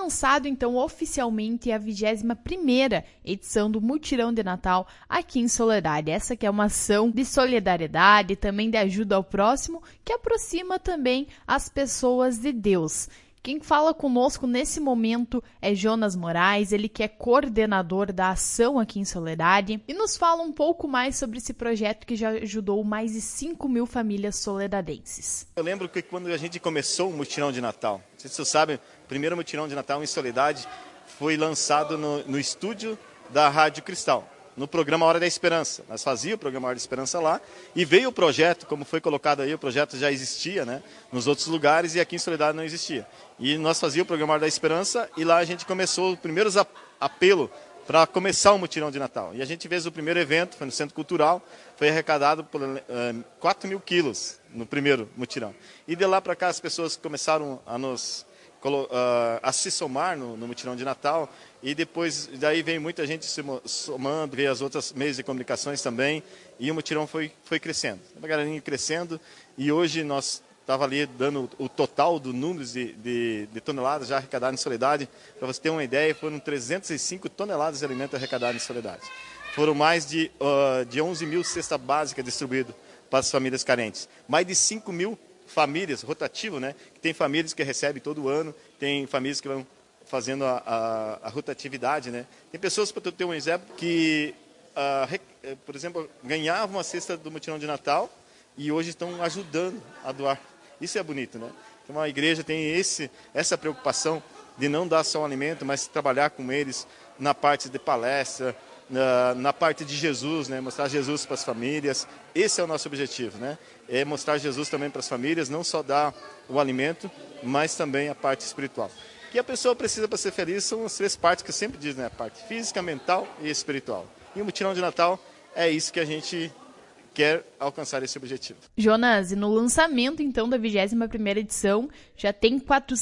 lançado então oficialmente a 21ª edição do Mutirão de Natal aqui em Soledade. Essa que é uma ação de solidariedade, também de ajuda ao próximo, que aproxima também as pessoas de Deus. Quem fala conosco nesse momento é Jonas Moraes, ele que é coordenador da ação aqui em Soledade, e nos fala um pouco mais sobre esse projeto que já ajudou mais de 5.000 famílias soledadenses. Eu lembro que quando a gente começou o Mutirão de Natal, não sei se vocês sabem, o primeiro Mutirão de Natal em Soledade foi lançado no estúdio da Rádio Cristal, no programa Hora da Esperança. Nós fazíamos o programa Hora da Esperança lá e veio o projeto, como foi colocado aí, o projeto já existia, né, nos outros lugares e aqui em Soledade não existia. E nós fazíamos o programa Hora da Esperança e lá a gente começou os primeiros apelos para começar o Mutirão de Natal. E a gente fez o primeiro evento, foi no Centro Cultural, foi arrecadado por 4.000 quilos no primeiro Mutirão. E de lá para cá as pessoas começaram a se somar no Mutirão de Natal e depois daí veio muita gente se somando, veio as outras meios de comunicações também e o Mutirão foi crescendo. Uma galerinha crescendo e hoje nós estava ali dando o total do número de toneladas já arrecadadas em Soledade. Para você ter uma ideia, foram 305 toneladas de alimento arrecadados em Soledade. Foram mais de 11.000 cestas básicas distribuídas para as famílias carentes. Mais de 5.000 famílias, rotativo, né? Tem famílias que recebem todo ano, tem famílias que vão fazendo a rotatividade, né? Tem pessoas, para ter um exemplo, que, por exemplo, ganhavam uma cesta do Mutirão de Natal e hoje estão ajudando a doar. Isso é bonito, né? Então a igreja tem essa preocupação de não dar só um alimento, mas trabalhar com eles na parte de palestra, na parte de Jesus, né? Mostrar Jesus para as famílias. Esse é o nosso objetivo, né? É mostrar Jesus também para as famílias, não só dar o alimento, mas também a parte espiritual. O que a pessoa precisa para ser feliz são as 3 partes que eu sempre digo, né? A parte física, mental e espiritual. E o Mutirão de Natal é isso que a gente quer alcançar esse objetivo. Jonas, e no lançamento então da 21ª edição, já tem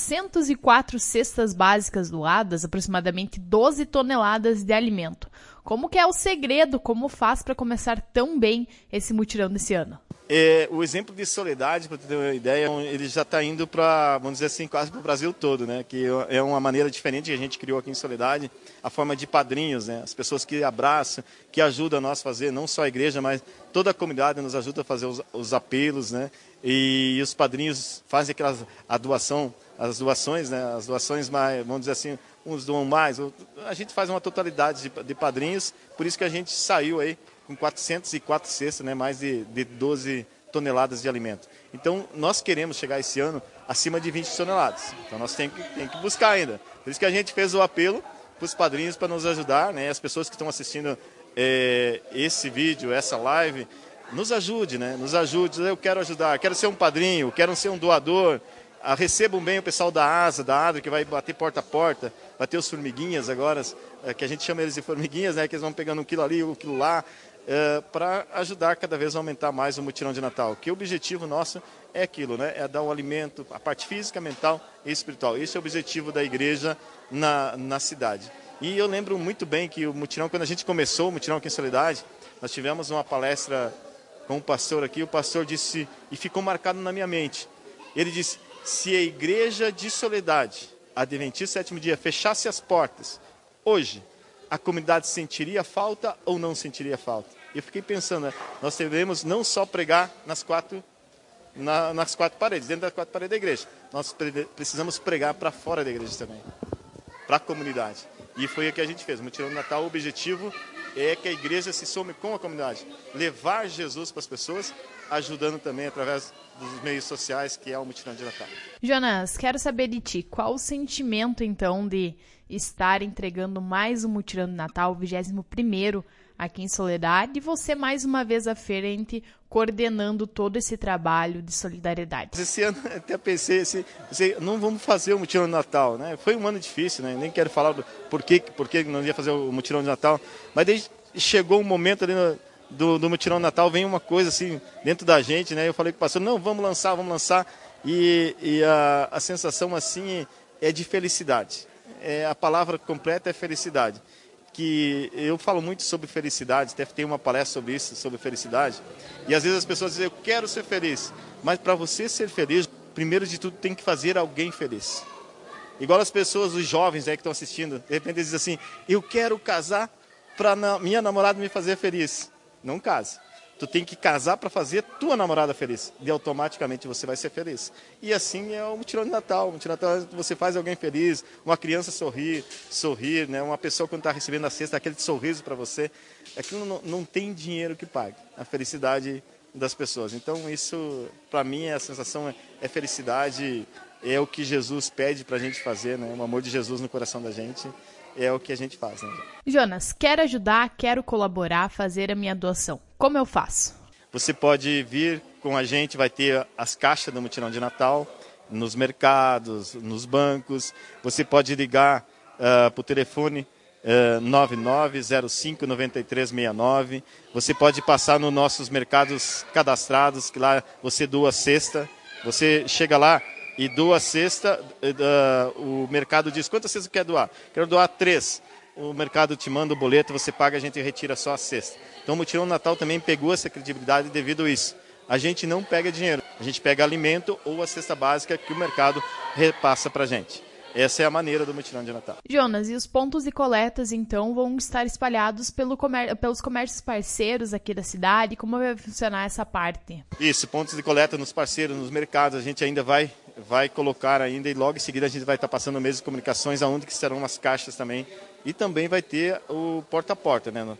404 cestas básicas doadas, aproximadamente 12 toneladas de alimento. Como que é o segredo, como faz para começar tão bem esse mutirão desse ano? O exemplo de Soledade, para ter uma ideia, ele já está indo para, vamos dizer assim, quase para o Brasil todo, né? Que é uma maneira diferente que a gente criou aqui em Soledade, a forma de padrinhos, né? As pessoas que abraçam, que ajudam a nós a fazer, não só a igreja, mas toda a comunidade nos ajuda a fazer os apelos, né? E os padrinhos fazem as doações, né? As doações mais, vamos dizer assim, uns doam mais, a gente faz uma totalidade de padrinhos, por isso que a gente saiu aí com 404 cestas, né, mais de 12 toneladas de alimento. Então, nós queremos chegar esse ano acima de 20 toneladas. Então, nós temos que buscar ainda. Por isso que a gente fez o apelo para os padrinhos para nos ajudar, né, as pessoas que estão assistindo esse vídeo, essa live, nos ajude, né, nos ajude. Eu quero ajudar, quero ser um padrinho, quero ser um doador. Recebam bem o pessoal da ASA, da ADRA, que vai bater porta a porta, vai ter os formiguinhas agora, que a gente chama eles de formiguinhas, né, que eles vão pegando 1 quilo ali, 1 quilo lá, para ajudar cada vez a aumentar mais o Mutirão de Natal. Que o objetivo nosso é aquilo, né? É dar o alimento, a parte física, mental e espiritual. Esse é o objetivo da igreja na cidade. E eu lembro muito bem que o Mutirão, quando a gente começou o Mutirão aqui em Soledade, nós tivemos uma palestra com um pastor aqui, o pastor disse, e ficou marcado na minha mente, ele disse, se a igreja de Soledade, Adventista Sétimo Dia, fechasse as portas, hoje, a comunidade sentiria falta ou não sentiria falta? Eu fiquei pensando, né? Nós devemos não só pregar nas quatro paredes, dentro das 4 paredes da igreja. Nós precisamos pregar para fora da igreja também, para a comunidade. E foi o que a gente fez. O Mutirão de Natal, o objetivo é que a igreja se some com a comunidade. Levar Jesus para as pessoas, ajudando também através dos meios sociais, que é o Mutirão de Natal. Jonas, quero saber de ti, qual o sentimento então de estar entregando mais um Mutirão de Natal, o 21º aqui em Soledade, e você mais uma vez à frente, coordenando todo esse trabalho de solidariedade? Esse ano até pensei, não vamos fazer o Mutirão de Natal, né? Foi um ano difícil, né? Nem quero falar por que não ia fazer o Mutirão de Natal, mas daí chegou um momento ali do Mutirão de Natal, vem uma coisa assim dentro da gente, né? Eu falei com o pastor, não, vamos lançar, e a sensação assim é de felicidade. A palavra completa é felicidade. Que eu falo muito sobre felicidade, até tem uma palestra sobre isso, sobre felicidade, e às vezes as pessoas dizem, eu quero ser feliz, mas para você ser feliz, primeiro de tudo tem que fazer alguém feliz. Igual as pessoas, os jovens aí que estão assistindo, de repente eles dizem assim, eu quero casar para minha namorada me fazer feliz. Não case. Tu tem que casar para fazer tua namorada feliz. E automaticamente você vai ser feliz. E assim é o mutirão de Natal. O mutirão de Natal você faz alguém feliz, uma criança sorrir, né? Uma pessoa quando está recebendo a cesta, aquele sorriso para você. Aquilo não tem dinheiro que pague. A felicidade das pessoas. Então isso, para mim, a sensação é felicidade, é o que Jesus pede para a gente fazer, né? O amor de Jesus no coração da gente. É o que a gente faz, né? Jonas, quero ajudar, quero colaborar, fazer a minha doação. Como eu faço? Você pode vir com a gente, vai ter as caixas do mutirão de Natal, nos mercados, nos bancos. Você pode ligar para o telefone 9905-9369. Você pode passar nos nossos mercados cadastrados, que lá você doa cesta. Você chega lá e doa a cesta, o mercado diz, quantas cestas quer doar? Quero doar 3. O mercado te manda o boleto, você paga, a gente retira só a cesta. Então o Mutirão Natal também pegou essa credibilidade devido a isso. A gente não pega dinheiro, a gente pega alimento ou a cesta básica que o mercado repassa para a gente. Essa é a maneira do Mutirão de Natal. Jonas, e os pontos de coletas, então, vão estar espalhados pelos comércios parceiros aqui da cidade? Como vai funcionar essa parte? Isso, pontos de coleta nos parceiros, nos mercados, a gente ainda vai colocar ainda e logo em seguida a gente vai estar passando meios de comunicações aonde que serão as caixas também. E também vai ter o porta a porta, né?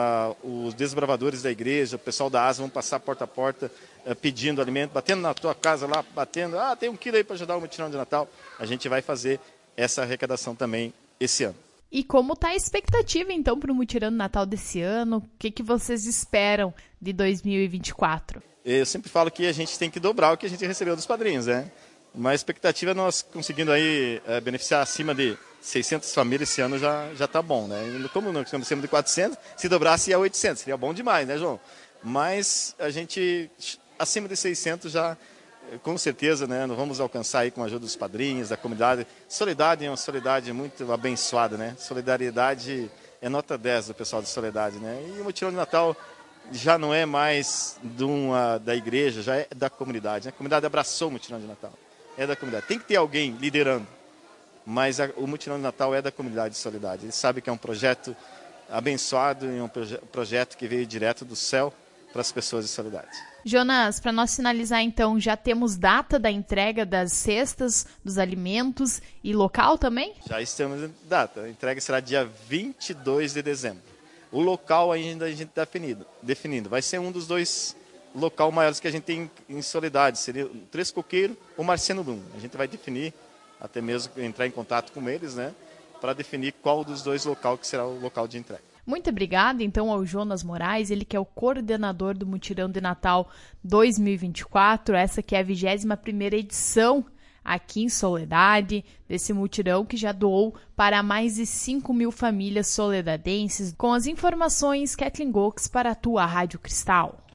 Os desbravadores da igreja, o pessoal da ASA vão passar porta a porta pedindo alimento, batendo na tua casa lá, batendo, tem 1 quilo aí para ajudar o Mutirão de Natal. A gente vai fazer essa arrecadação também esse ano. E como está a expectativa, então, para o Mutirão de Natal desse ano? O que vocês esperam de 2024? Eu sempre falo que a gente tem que dobrar o que a gente recebeu dos padrinhos, né? Mas a expectativa é nós conseguindo aí beneficiar acima de 600 famílias esse ano já está bom, né? Como nós estamos de 400, se dobrasse ia 800, seria bom demais, né, João? Mas a gente, acima de 600 já, com certeza, né, nós vamos alcançar aí com a ajuda dos padrinhos, da comunidade. Soledade é uma Soledade muito abençoada, né? Solidariedade é nota 10 do pessoal de Soledade, né? E o Mutirão de Natal já não é mais da igreja, já é da comunidade, né? A comunidade abraçou o Mutirão de Natal, é da comunidade. Tem que ter alguém liderando, mas o Mutirão de Natal é da comunidade de Soledade. Ele sabe que é um projeto abençoado e um projeto que veio direto do céu para as pessoas de Soledade. Jonas, para nós finalizar então, já temos data da entrega das cestas, dos alimentos e local também? Já estamos em data. A entrega será dia 22 de dezembro. O local ainda a gente está definindo. Vai ser um dos 2 locais maiores que a gente tem em Soledade. Seria o Três Coqueiros ou Marciano Brum. A gente vai definir, até mesmo entrar em contato com eles, né? Para definir qual dos 2 locais que será o local de entrega. Muito obrigada, então, ao Jonas Moraes, ele que é o coordenador do Mutirão de Natal 2024, essa que é a 21ª edição aqui em Soledade, desse mutirão que já doou para mais de 5.000 famílias soledadenses. Com as informações, Kathleen Gox para a tua Rádio Cristal.